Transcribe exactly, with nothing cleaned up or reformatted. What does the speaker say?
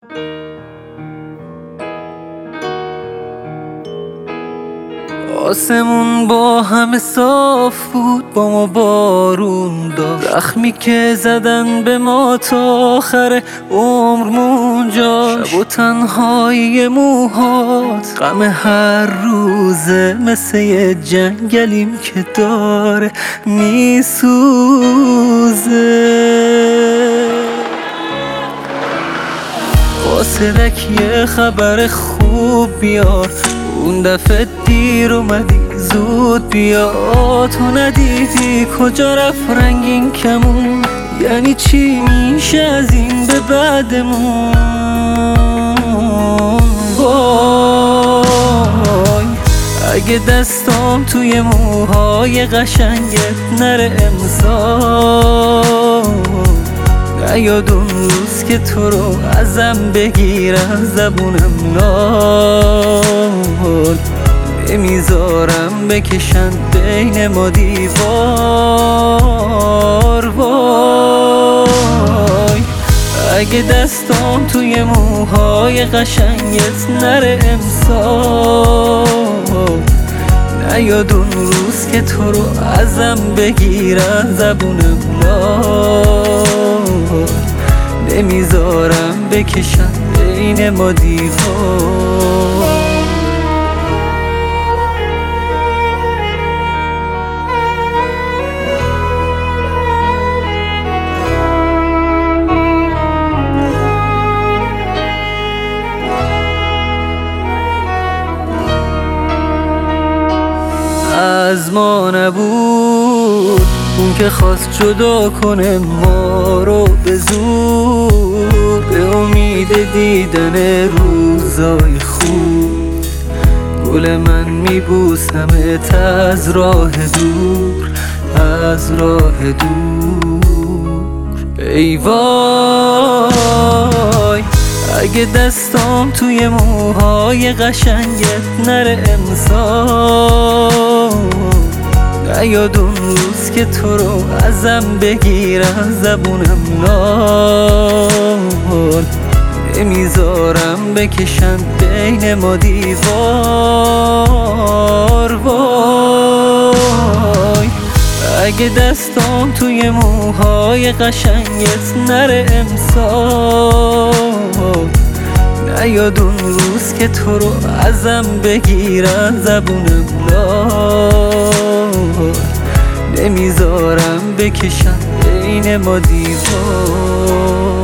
آسمون با همه صاف بود، با ما بارون داد. زخمی که زدن به ما تا آخر عمر مونجا. شب و تنهایی موهات غم هر روزه، مثل یه جنگلیم که داره میسوزه. قاصدک یه خبر خوب بیار، اون دفعه دیر اومدی زود بیا. تو ندیدی کجا رفت رنگین کمون، یعنی چی میشه از این به بعدمون. وای اگه دستام توی موهای قشنگت نره امسال، نیاد اون روز که تو رو ازم بگیرم زبونم نال. نمیذارم بکشن بین ما دیوار. وای اگه دستام توی موهای قشنگت نره امسال، نیاد اون روز که تو رو ازم بگیرم زبونم نال. نمیذارم بکشن بین ما دیوار. از ما نبود اون که خواست جدا کنه ما رو به زور، به امید دیدن روزای خوب. گل من میبوسمت از راه دور، از راه دور. ای وای اگه دستام توی موهای قشنگت نره امسال، نیاد اون روز که تو رو ازم بگیرم زبونم نال. نمیذارم بکشن بین ما دیوار. وای اگه دستام توی موهای قشنگت نره امسال، نیاد اون روز که تو رو ازم بگیرم زبونم نال. نمیذارم بکشن بین ما دیوار.